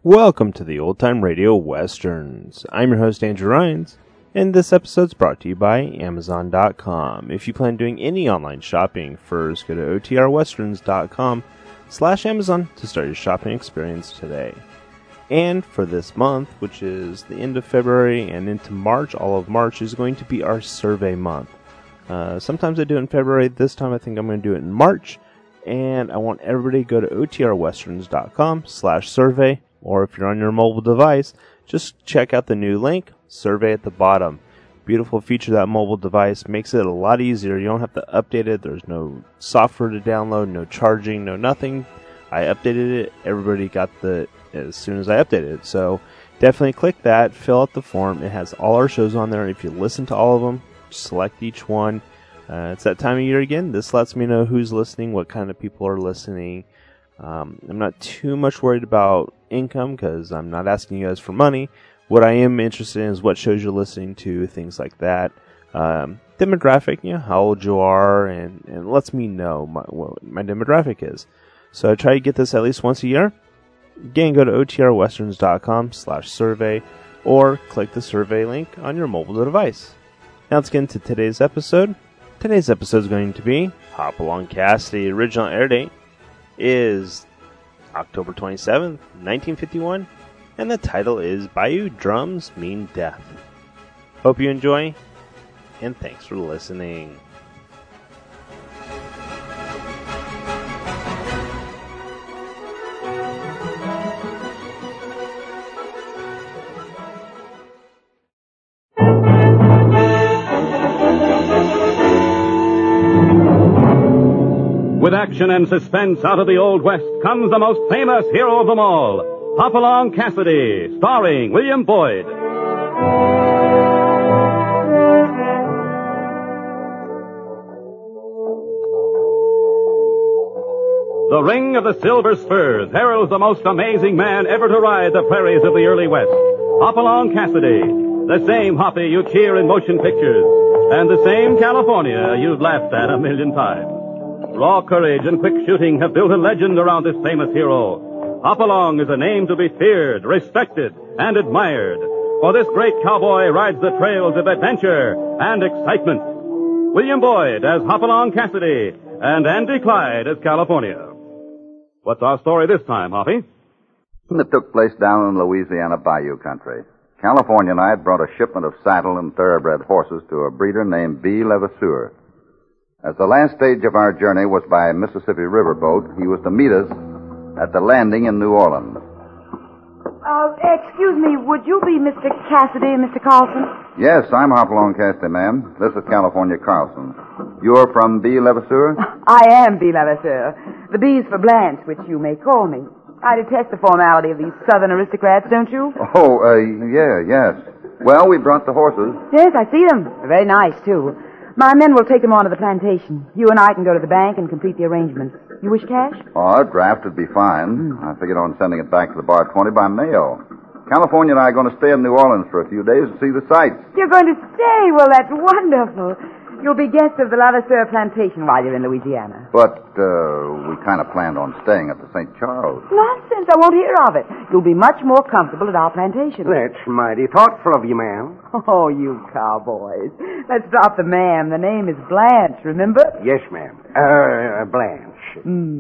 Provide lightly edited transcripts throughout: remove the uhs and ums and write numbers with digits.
Welcome to the Old Time Radio Westerns. I'm your host, Andrew Rhynes, and this episode's brought to you by Amazon.com. If you plan doing any online shopping, first go to otrwesterns.com/Amazon to start your shopping experience today. And for this month, which is the end of February and into March, all of March is going to be our survey month. Sometimes I do it in February. This time I think I'm going to do it in March. And I want everybody to go to otrwesterns.com/survey. Or if you're on your mobile device, just check out the new link, survey at the bottom. Beautiful feature of that mobile device. Makes it a lot easier. You don't have to update it. There's no software to download, no charging, no nothing. I updated it. Everybody got the as soon as I updated it. So definitely click that. Fill out the form. It has all our shows on there. If you listen to all of them, select each one. It's that time of year again. This lets me know who's listening, what kind of people are listening. I'm not too much worried about income because I'm not asking you guys for money. What I am interested in is what shows you're listening to, things like that. Demographic, how old you are, and it lets me know what my demographic is. So I try to get this at least once a year. Again, go to otrwesterns.com/survey or click the survey link on your mobile device. Now let's get into today's episode. Today's episode is going to be Hopalong Cassidy. Original air date is October 27th, 1951, and the title is Bayou Drums Mean Death. Hope you enjoy, and thanks for listening. With action and suspense out of the Old West comes the most famous hero of them all, Hopalong Cassidy, starring William Boyd. The ring of the silver spurs heralds the most amazing man ever to ride the prairies of the early West, Hopalong Cassidy, the same Hoppy you cheer in motion pictures, and the same California you've laughed at a million times. Raw courage and quick shooting have built a legend around this famous hero. Hopalong is a name to be feared, respected, and admired. For this great cowboy rides the trails of adventure and excitement. William Boyd as Hopalong Cassidy and Andy Clyde as California. What's our story this time, Hoppy? It took place down in Louisiana Bayou country. California and I had brought a shipment of saddle and thoroughbred horses to a breeder named B. Levasseur. As the last stage of our journey was by Mississippi riverboat, he was to meet us at the landing in New Orleans. Excuse me, would you be Mr. Cassidy and Mr. Carlson? Yes, I'm Hopalong Cassidy, ma'am. This is California Carlson. You're from B. Levasseur? I am B. Levasseur. The B's for Blanche, which you may call me. I detest the formality of these southern aristocrats, don't you? Yes. Well, we brought the horses. Yes, I see them. They're very nice, too. My men will take them on to the plantation. You and I can go to the bank and complete the arrangements. You wish cash? Oh, a draft would be fine. I figured on sending it back to the Bar 20 by mail. California and I are going to stay in New Orleans for a few days to see the sights. You're going to stay? Well, that's wonderful. You'll be guests of the Levasseur plantation while you're in Louisiana. But, we kind of planned on staying at the St. Charles. Nonsense. I won't hear of it. You'll be much more comfortable at our plantation. That's mighty thoughtful of you, ma'am. Oh, you cowboys. Let's drop the ma'am. The name is Blanche, remember? Yes, ma'am. Blanche.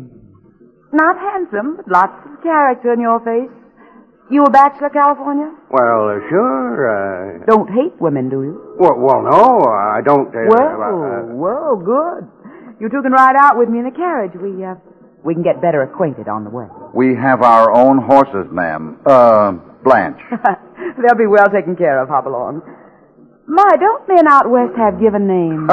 Not handsome, but lots of character in your face. You a bachelor, California? Well, sure. Don't hate women, do you? Well, no, I don't. Well, good. You two can ride out with me in the carriage. We can get better acquainted on the way. We have our own horses, ma'am. Blanche. They'll be well taken care of, Hopalong. My, don't men out west have given names?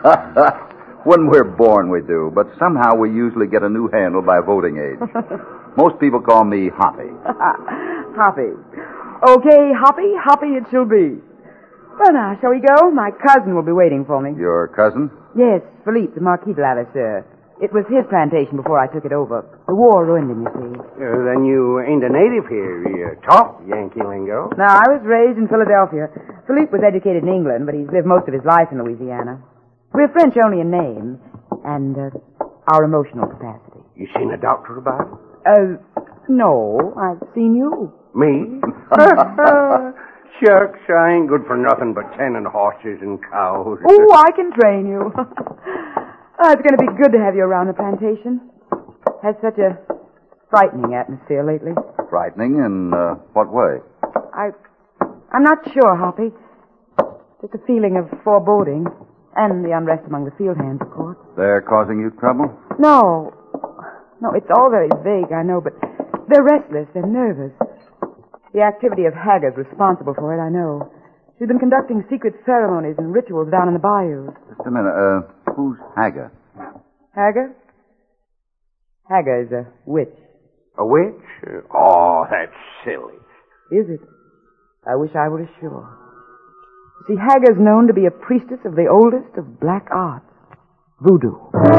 When we're born, we do, but somehow we usually get a new handle by voting age. Most people call me Hoppy. Hoppy. Okay, Hoppy it shall be. Well, now, shall we go? My cousin will be waiting for me. Your cousin? Yes, Philippe, the Marquis de Levasseur. It was his plantation before I took it over. The war ruined him, you see. Then you ain't a native here. You talk Yankee lingo. No, I was raised in Philadelphia. Philippe was educated in England, but he's lived most of his life in Louisiana. We're French only in name and our emotional capacity. You seen a doctor about it? No, I've seen you. Me? Shucks, I ain't good for nothing but tending horses and cows. Oh, I can train you. It's going to be good to have you around the plantation. Has such a frightening atmosphere lately. Frightening in what way? I'm not sure, Hoppy. Just a feeling of foreboding. And the unrest among the field hands, of course. They're causing you trouble? No, it's all very vague, I know, but they're restless, they're nervous. The activity of Haggard's responsible for it, I know. She's been conducting secret ceremonies and rituals down in the bayous. Just a minute. Who's Haggard? Haggard? Haggard is a witch. A witch? Oh, that's silly. Is it? I wish I were as sure. See, Haggard's known to be a priestess of the oldest of black arts, voodoo.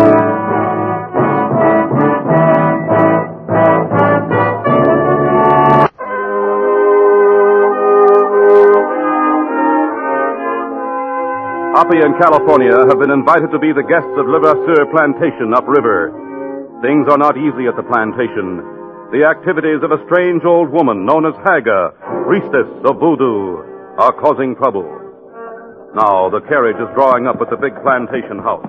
Hoppy and California have been invited to be the guests of Levasseur Plantation upriver. Things are not easy at the plantation. The activities of a strange old woman known as Haga, priestess of voodoo, are causing trouble. Now the carriage is drawing up at the big plantation house.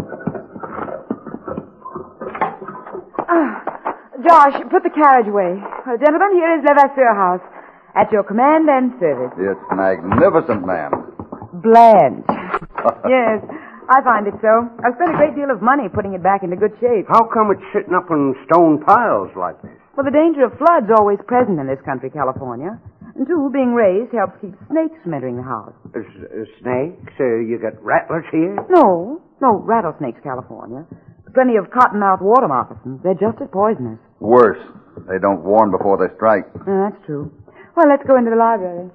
Josh, put the carriage away. Gentlemen, here is Levasseur House. At your command and service. It's magnificent, ma'am. Blanche. Yes, I find it so. I've spent a great deal of money putting it back into good shape. How come it's sitting up in stone piles like this? Well, the danger of flood's always present in this country, California. And two, being raised helps keep snakes from entering the house. Snakes? You got rattlers here? No rattlesnakes, California. Plenty of cottonmouth water moccasins. They're just as poisonous. Worse. They don't warn before they strike. That's true. Well, let's go into the library.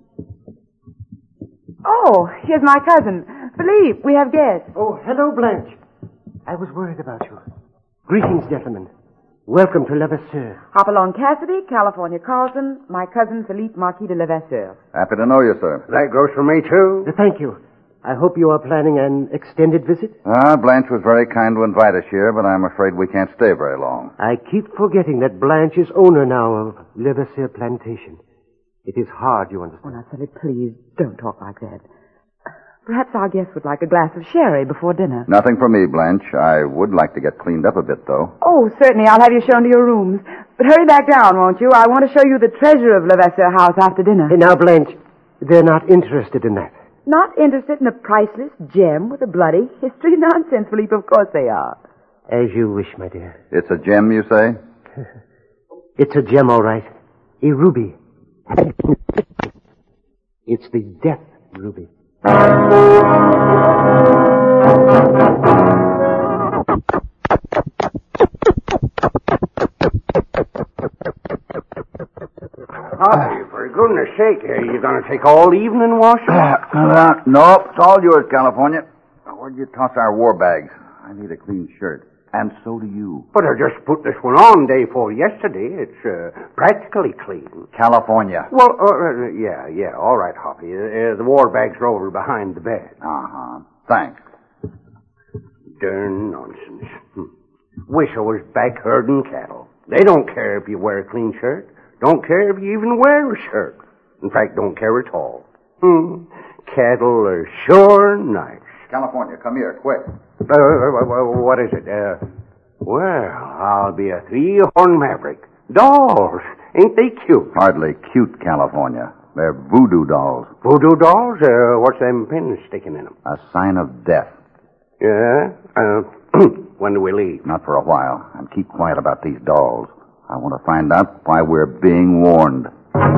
Oh, here's my cousin. Philippe, we have guests. Oh, hello, Blanche. I was worried about you. Greetings, gentlemen. Welcome to Levasseur. Hopalong Cassidy, California Carlson, my cousin Philippe Marquis de Levasseur. Happy to know you, sir. That goes for me, too. Thank you. I hope you are planning an extended visit. Blanche was very kind to invite us here, but I'm afraid we can't stay very long. I keep forgetting that Blanche is owner now of Levasseur Plantation. It is hard, you understand. Oh, now, Philippe, please, don't talk like that. Perhaps our guests would like a glass of sherry before dinner. Nothing for me, Blanche. I would like to get cleaned up a bit, though. Oh, certainly. I'll have you shown to your rooms. But hurry back down, won't you? I want to show you the treasure of Levasseur House after dinner. Now, Blanche, they're not interested in that. Not interested in a priceless gem with a bloody history? Nonsense, Philippe. Of course they are. As you wish, my dear. It's a gem, you say? It's a gem, all right. A ruby. It's the death ruby. Hi, for goodness sake, are you going to take all evening washing? Nope, it's all yours, California. Where'd you toss our war bags? I need a clean shirt. And so do you. But I just put this one on day before yesterday. It's practically clean. California. Well, yeah, all right, Hoppy. The war bags are over behind the bed. Uh-huh. Thanks. Darn nonsense. Wish I was back herding cattle. They don't care if you wear a clean shirt. Don't care if you even wear a shirt. In fact, don't care at all. Cattle are sure nice. California, come here, quick. What is it? Well, I'll be a three-horn maverick. Dolls. Ain't they cute? Hardly cute, California. They're voodoo dolls. Voodoo dolls? What's them pins sticking in them? A sign of death. Yeah? When do we leave? Not for a while. And keep quiet about these dolls. I want to find out why we're being warned.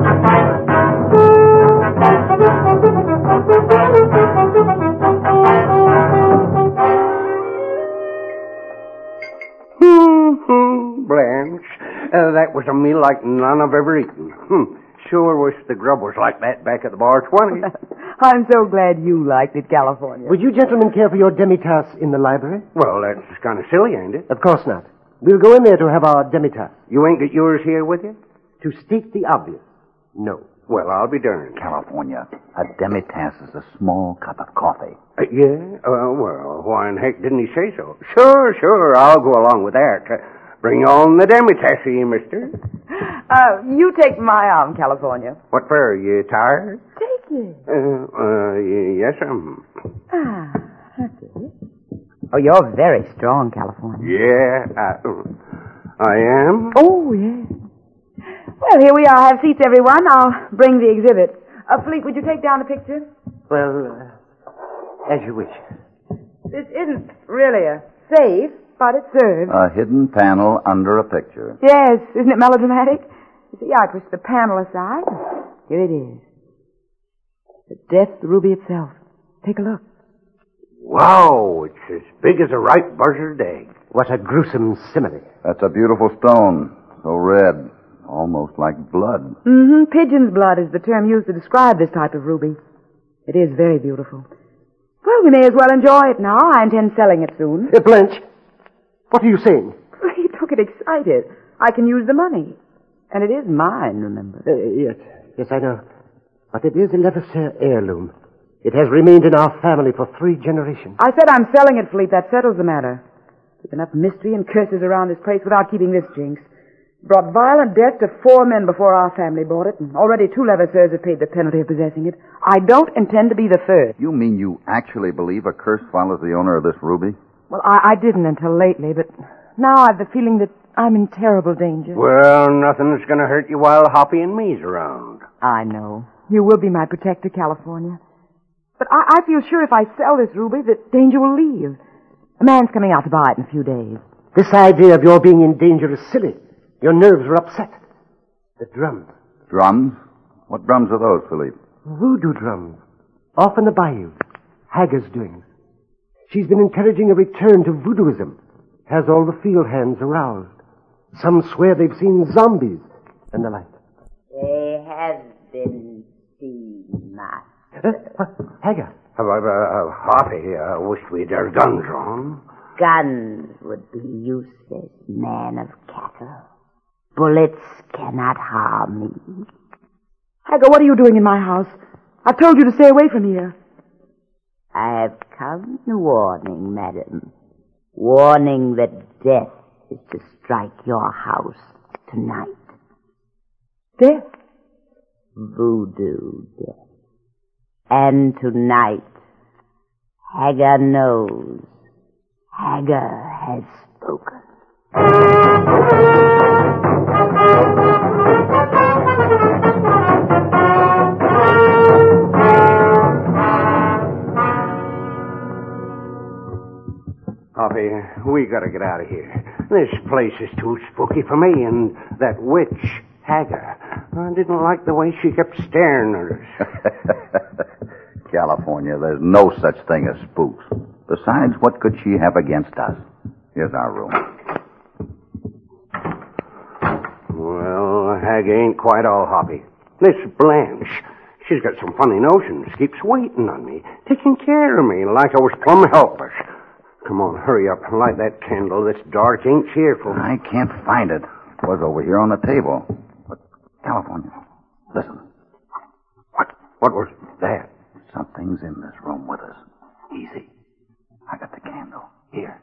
Blanche, that was a meal like none I've ever eaten. Sure wish the grub was like that back at the bar 20. I'm so glad you liked it, California. Would you gentlemen care for your demitasse in the library? Well, that's kind of silly, ain't it? Of course not. We'll go in there to have our demitasse. You ain't got yours here with you? To state the obvious, no. Well, I'll be darned. California, a demitasse is a small cup of coffee. Yeah? Well, why in heck didn't he say so? Sure, I'll go along with that. Bring on the demitasse, mister. You take my arm, California. What for? You tired? Take it. Yes, That's it. Oh, you're very strong, California. Yeah, I am. Oh, yes. Well, here we are. Have seats, everyone. I'll bring the exhibit. Fleet, would you take down the picture? Well, as you wish. This isn't really a safe, but it serves. A hidden panel under a picture. Yes, isn't it melodramatic? You see, I pushed the panel aside. Here it is. The death ruby itself. Take a look. Wow, it's as big as a ripe buzzard egg. What a gruesome simile. That's a beautiful stone. So red. Almost like blood. Mm-hmm. Pigeon's blood is the term used to describe this type of ruby. It is very beautiful. Well, we may as well enjoy it now. I intend selling it soon. Blanche, what are you saying? You don't get excited. I can use the money. And it is mine, remember. Yes, I know. But it is a Levasseur heirloom. It has remained in our family for 3 generations. I said I'm selling it, Philippe. That settles the matter. There's enough mystery and curses around this place without keeping this jinx. Brought violent death to 4 men before our family bought it, and already 2 Levasseurs have paid the penalty of possessing it. I don't intend to be the third. You mean you actually believe a curse follows the owner of this ruby? Well, I didn't until lately, but now I've the feeling that I'm in terrible danger. Well, nothing's going to hurt you while Hoppy and me's around. I know. You will be my protector, California. But I feel sure if I sell this ruby, that danger will leave. A man's coming out to buy it in a few days. This idea of your being in danger is silly. Your nerves are upset. The drums. Drums? What drums are those, Philippe? Voodoo drums. Off in the bayou. Hager's doing. She's been encouraging a return to voodooism. Has all the field hands aroused. Some swear they've seen zombies and the like. They have been seen, Master. Hager. Hoppy, wish we'd our guns drawn. Guns would be useless, man of cattle. Bullets cannot harm me. Hager, what are you doing in my house? I've told you to stay away from here. I have come in warning, madam. Warning that death is to strike your house tonight. Death? Voodoo death. And tonight, Hager knows. Hager has spoken. Hoppy, we gotta get out of here. This place is too spooky for me, and that witch, Hager, I didn't like the way she kept staring at us. California, there's no such thing as spooks. Besides, what could she have against us? Here's our room. Well, Hager ain't quite all Hoppy. This Blanche, she's got some funny notions. Keeps waiting on me, taking care of me like I was plumb helpless. Come on, hurry up. Light that candle. This dark ain't cheerful. I can't find it. It was over here on the table. But, California, listen. What was that? Something's in this room with us. Easy. I got the candle. Here.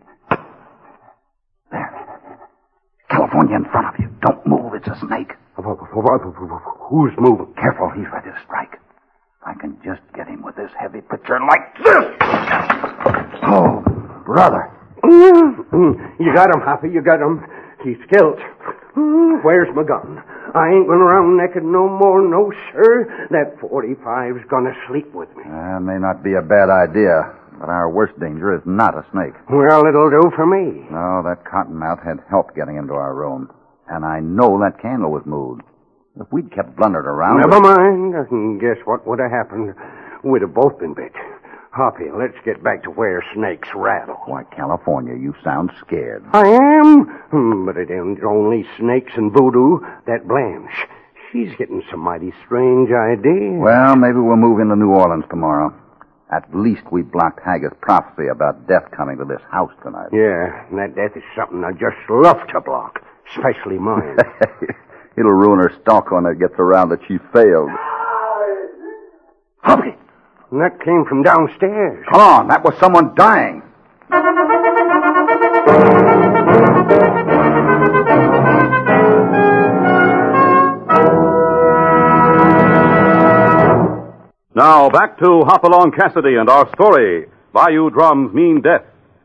There. California in front of you. Don't move. It's a snake. Who's moving? Careful. He's ready to strike. If I can just get him with this heavy picture like this. Oh, brother. You got him, Hoppy. You got him. He's killed. Where's my gun? I ain't going around naked no more, no, sir. That 45's gonna sleep with me. May not be a bad idea, but our worst danger is not a snake. Well, it'll do for me. No, that cottonmouth had help getting into our room. And I know that candle was moved. If we'd kept blundered around... Never mind. I can guess what would have happened. We'd have both been bit. Hoppy, let's get back to where snakes rattle. Why, California, you sound scared. I am? But it ain't only snakes and voodoo. That Blanche, she's getting some mighty strange ideas. Well, maybe we'll move into New Orleans tomorrow. At least we blocked Hager's prophecy about death coming to this house tonight. Yeah, and that death is something I just love to block, especially mine. It'll ruin her stock when it gets around that she failed. Hoppy! And that came from downstairs. Come on, that was someone dying. Now, back to Hopalong Cassidy and our story, Bayou Drums Mean Death.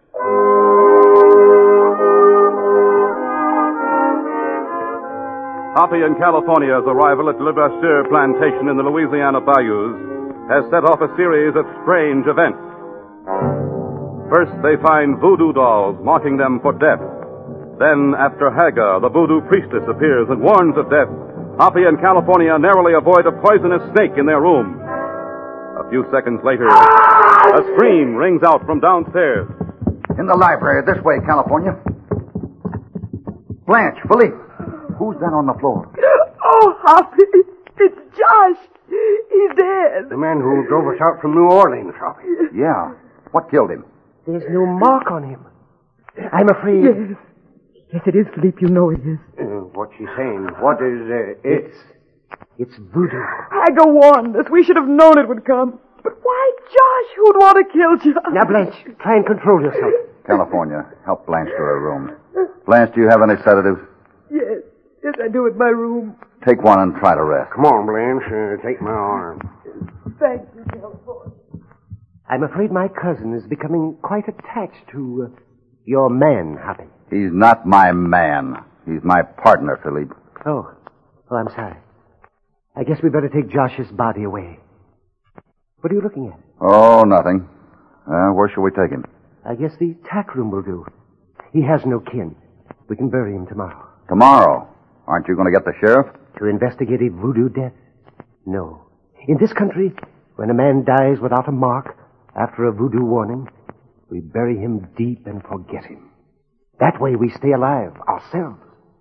Hoppy in California's arrival at Le Brasseur plantation in the Louisiana bayous has set off a series of strange events. First, they find voodoo dolls marking them for death. Then, after Haga, the voodoo priestess, appears and warns of death, Hoppy and California narrowly avoid a poisonous snake in their room. A few seconds later, a scream rings out from downstairs. In the library, this way, California. Blanche, Philippe, who's that on the floor? Oh, Hoppy, it's Josh. He's dead. The man who drove us out from New Orleans, Hoppy. Yeah. What killed him? There's no mark on him. I'm afraid. Yes. Yes, it is, Philippe. You know it is. What's she saying? What is it? It's voodoo. Haga warned us. We should have known it would come. But why Josh? Who'd want to kill Josh? Now, Blanche, try and control yourself. California, help Blanche to her room. Blanche, do you have any sedatives? Yes. Yes, I do in my room. Take one and try to rest. Come on, Blanche. Take my arm. Thank you, California. I'm afraid my cousin is becoming quite attached to your man, Hoppy. He's not my man. He's my partner, Philippe. Oh, I'm sorry. I guess we better take Josh's body away. What are you looking at? Oh, nothing. Where shall we take him? I guess the tack room will do. He has no kin. We can bury him tomorrow. Tomorrow? Aren't you going to get the sheriff? To investigate a voodoo death? No. In this country, when a man dies without a mark, after a voodoo warning, we bury him deep and forget him. That way we stay alive ourselves.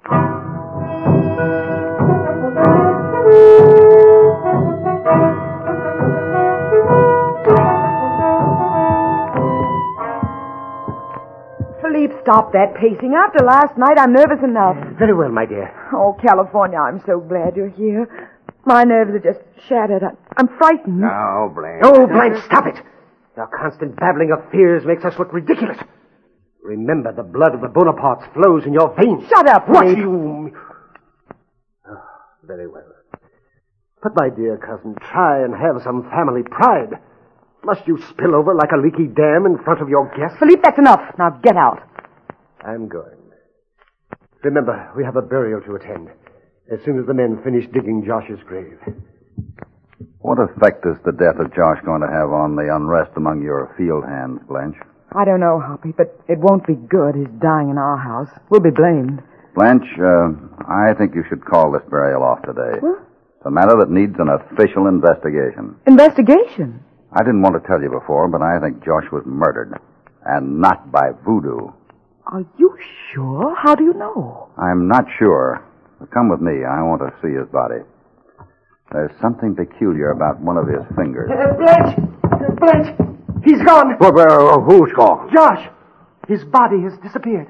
Philippe, stop that pacing. After last night, I'm nervous enough. Very well, my dear. Oh, California, I'm so glad you're here. My nerves are just shattered. I'm frightened. Now, Blanche. Oh, Blanche, stop it! Your constant babbling of fears makes us look ridiculous. Remember, the blood of the Bonapartes flows in your veins. Shut up, What Philippe. you... Oh, very well. But, my dear cousin, try and have some family pride. Must you spill over like a leaky dam in front of your guests? Philippe, that's enough. Now get out. I'm going. Remember, we have a burial to attend. As soon as the men finish digging Josh's grave. What effect is the death of Josh going to have on the unrest among your field hands, Blanche? I don't know, Hoppy, but it won't be good. He's dying in our house. We'll be blamed. Blanche, I think you should call this burial off today. What? It's a matter that needs an official investigation. Investigation? I didn't want to tell you before, but I think Josh was murdered. And not by voodoo. Are you sure? How do you know? I'm not sure. But come with me. I want to see his body. There's something peculiar about one of his fingers. Blanche! Blanche! He's gone! Who's gone? Josh! His body has disappeared.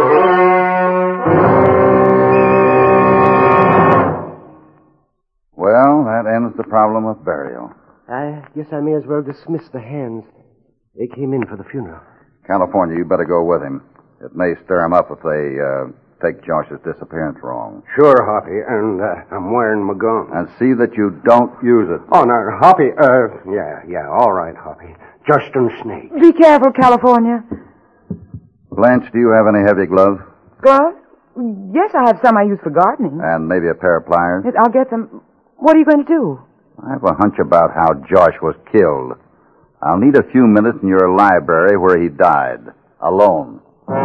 Well, that ends the problem of burial. I guess I may as well dismiss the hands. They came in for the funeral. California, you better go with him. It may stir him up if they take Josh's disappearance wrong. Sure, Hoppy, and I'm wearing my gun. And see that you don't use it. Oh, no, Hoppy, yeah, all right, Hoppy. Just a snake. Be careful, California. Blanche, do you have any heavy gloves? Gloves? Yes, I have some I use for gardening. And maybe a pair of pliers? Yes, I'll get them. What are you going to do? I have a hunch about how Josh was killed. I'll need a few minutes in your library where he died. Alone.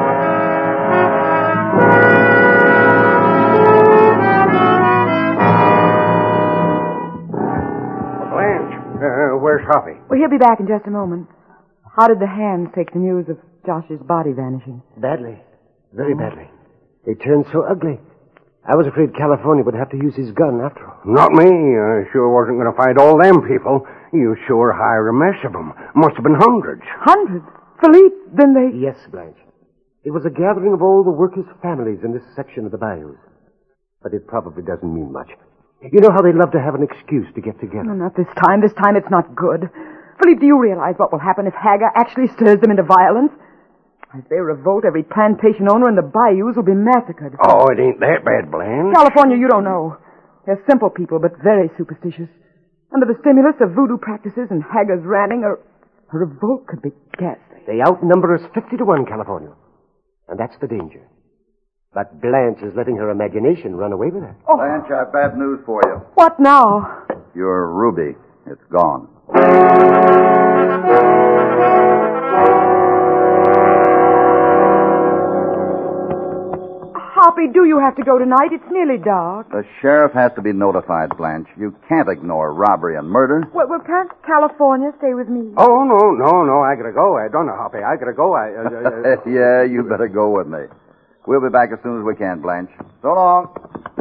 Blanche, where's Hoppy? Well, he'll be back in just a moment. How did the hands take the news of Josh's body vanishing? Badly. Very badly. They turned so ugly. I was afraid California would have to use his gun after all. Not me. I sure wasn't going to fight all them people. You sure hired a mess of them. Must have been hundreds. Hundreds? Philippe, then they... Yes, Blanche. It was a gathering of all the workers' families in this section of the bayous. But it probably doesn't mean much. You know how they love to have an excuse to get together. No, not this time. This time it's not good. Philippe, do you realize what will happen if Haga actually stirs them into violence? If they revolt, every plantation owner in the bayous will be massacred. Oh, it ain't that bad, Blanche. California, you don't know. They're simple people, but very superstitious. Under the stimulus of voodoo practices and haggers ranting, a revolt could be ghastly. They outnumber us 50-1, California. And that's the danger. But Blanche is letting her imagination run away with her. Oh. Blanche, I've bad news for you. What now? Your ruby, it's gone. Hoppy, do you have to go tonight? It's nearly dark. The sheriff has to be notified, Blanche. You can't ignore robbery and murder. Well, can't California stay with me? Oh, no, I gotta go. I don't know, Hoppy. I gotta go. Yeah, you better go with me. We'll be back as soon as we can, Blanche. So long.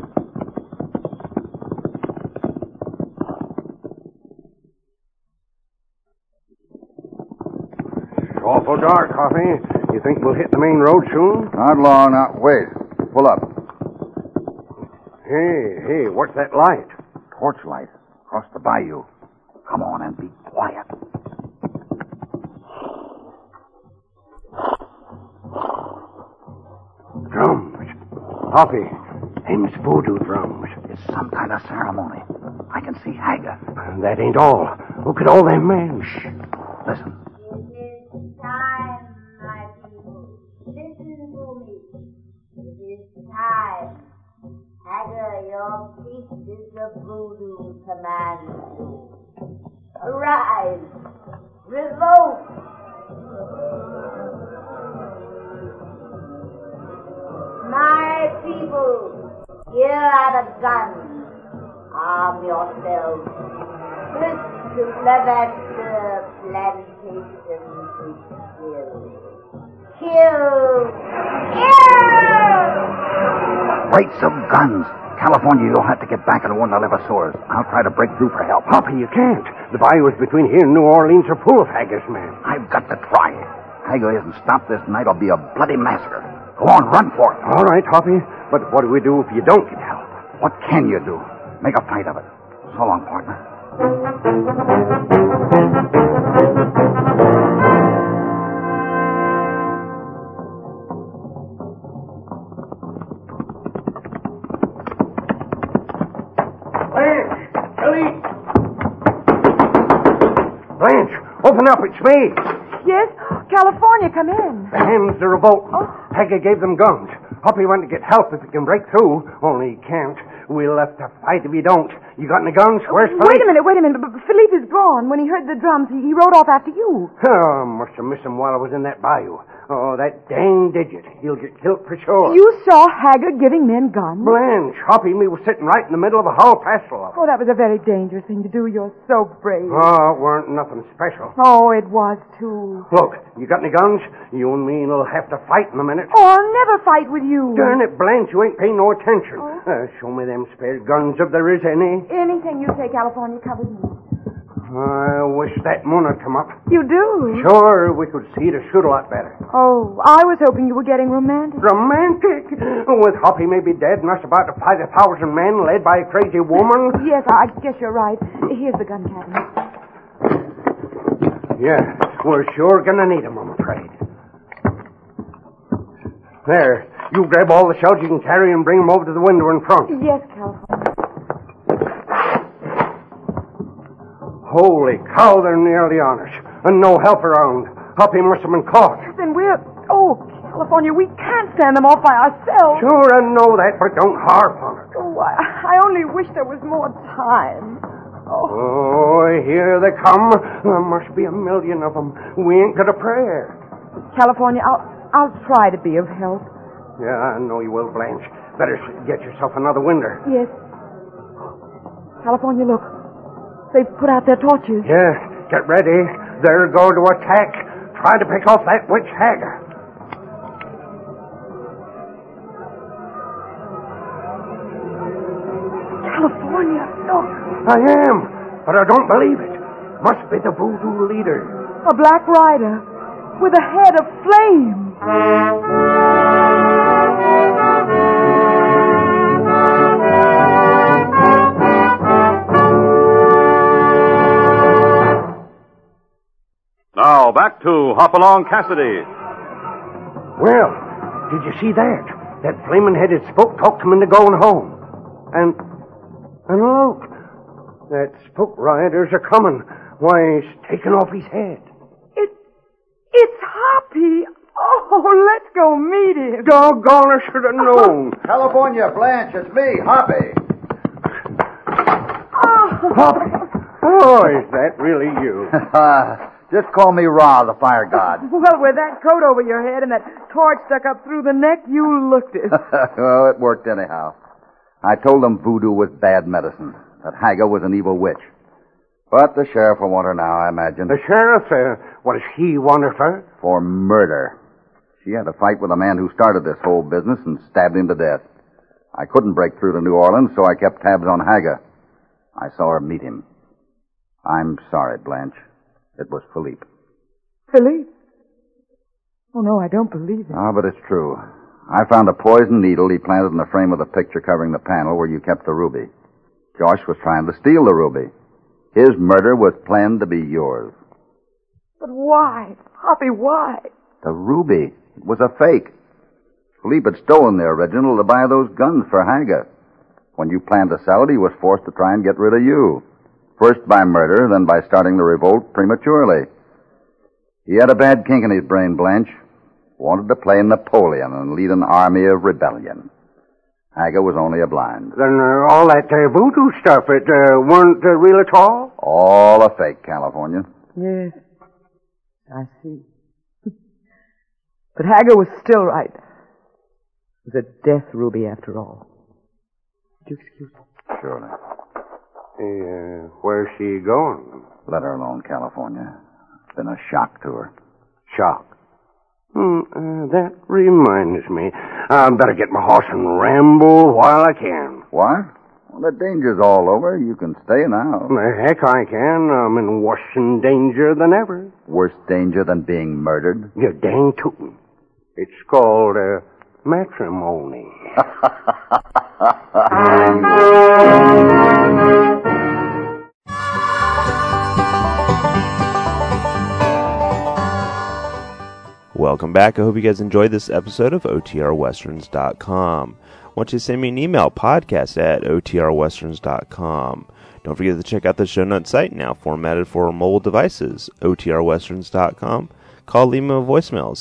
It's awful dark, Hoppy. You think we'll hit the main road soon? Not long now. Wait. Pull up. Hey, what's that light? Torchlight across the bayou. Come on and be quiet. Drums. Hoppy, them's voodoo drums. It's some kind of ceremony. I can see Haga. That ain't all. Look at all them men. Shh. Listen. It is time, my people. Listen to me. It is time. Hagar, your priestess of voodoo commands you. Arise. Revolt. My people, here are the guns. Arm yourselves. First to Levaster plantation to kill. Kill! Rates of guns. California, you'll have to get back and warn the Levasseurs. I'll try to break through for help. Hoppy, you can't. The bayous between here and New Orleans are full of Haggis men. I've got to try. Haga isn't stopped this night, it'll be a bloody massacre. Go on, run for it. All right, Hoppy. But what do we do if you don't get help? What can you do? Make a fight of it. So long, partner. Blanche, open up. It's me. Yes? California, come in. The hens are revolting. Oh. Haga gave them guns. Hoppy went to get help if he can break through. Only he can't. We'll have to fight if he don't. You got any guns? Where's Wait Philippe? a minute. Philippe is gone. When he heard the drums, he rode off after you. Oh, must have missed him while I was in that bayou. Oh, that dang digit. He'll get killed for sure. You saw Haggard giving men guns? Blanche, Hoppy and me was sitting right in the middle of a whole passel of them. Oh, that was a very dangerous thing to do. You're so brave. Oh, it weren't nothing special. Oh, it was, too. Look, you got any guns? You and me will have to fight in a minute. Oh, I'll never fight with you. Darn it, Blanche, you ain't paying no attention. Oh. Show me them spare guns if there is any. Anything you say, California, covers me. I wish that moon had come up. You do? Sure, we could see to shoot a lot better. Oh, I was hoping you were getting romantic. Romantic? With Hoppy maybe dead and us about to fight 1,000 men led by a crazy woman? Yes, I guess you're right. Here's the gun cabinet. Yeah, we're sure gonna need 'em, I'm afraid. There, you grab all the shells you can carry and bring 'em over to the window in front. Yes, California. Holy cow, they're nearly on us. And no help around. Hoppy must have been caught. Then we're... Oh, California, we can't stand them off by ourselves. Sure, I know that, but don't harp on it. Oh, I only wish there was more time. Oh, here they come. There must be 1,000,000 of them. We ain't got a prayer. California, I'll try to be of help. Yeah, I know you will, Blanche. Better get yourself another window. Yes. California, look. They've put out their torches. Yeah, get ready. They're going to attack. Try to pick off that witch Haga. California, look. I am, but I don't believe it. Must be the voodoo leader. A black rider with a head of flame. Now, back to Hopalong Cassidy. Well, did you see that? That flaming-headed spook talked him into going home. And look, that spook rider's a-coming. Why, he's taking off his head. It's Hoppy. Oh, let's go meet him. Doggone, I should have known. California, Blanche, it's me, Hoppy. Hoppy. Oh, is that really you? Just call me Ra, the fire god. Well, with that coat over your head and that torch stuck up through the neck, you looked it. Well, it worked anyhow. I told them voodoo was bad medicine, that Haga was an evil witch. But the sheriff will want her now, I imagine. The sheriff? What does he want her for? For murder. She had a fight with a man who started this whole business and stabbed him to death. I couldn't break through to New Orleans, so I kept tabs on Haga. I saw her meet him. I'm sorry, Blanche. It was Philippe. Philippe? Oh, no, I don't believe it. Ah, but it's true. I found a poison needle he planted in the frame of the picture covering the panel where you kept the ruby. Josh was trying to steal the ruby. His murder was planned to be yours. But why? Hoppy, why? The ruby. It was a fake. Philippe had stolen the original to buy those guns for Haga. When you planned to sell it, he was forced to try and get rid of you. First by murder, then by starting the revolt prematurely. He had a bad kink in his brain, Blanche. Wanted to play Napoleon and lead an army of rebellion. Haga was only a blind. Then all that voodoo stuff, it weren't real at all? All a fake, California. Yes, I see. But Haga was still right. It was a death ruby after all. Would you excuse me? Surely. Where's she going? Let her alone, California. It's been a shock to her. Shock. That reminds me. I better get my horse and ramble while I can. What? Well, the danger's all over. You can stay now. The heck I can. I'm in worse danger than ever. Worse danger than being murdered? You're dang tootin'. It's called matrimony. Welcome back. I hope you guys enjoyed this episode of OTRWesterns.com. I want you to send me an email, podcast@OTRWesterns.com. Don't forget to check out the show notes site, now formatted for mobile devices, OTRWesterns.com. Call, leave me a voicemail,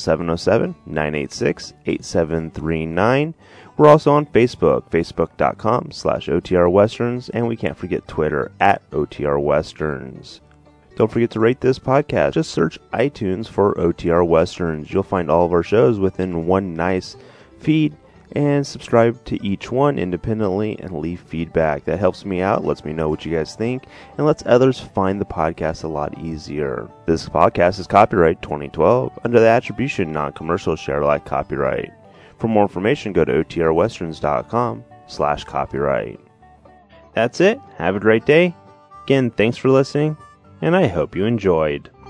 707-986-8739. We're also on Facebook, facebook.com/OTRWesterns, and we can't forget Twitter, @OTRWesterns. Don't forget to rate this podcast. Just search iTunes for OTR Westerns. You'll find all of our shows within one nice feed, and subscribe to each one independently and leave feedback. That helps me out, lets me know what you guys think, and lets others find the podcast a lot easier. This podcast is copyright 2012 under the attribution non-commercial share alike copyright. For more information, go to OTRWesterns.com/copyright. That's it. Have a great day. Again, thanks for listening, and I hope you enjoyed.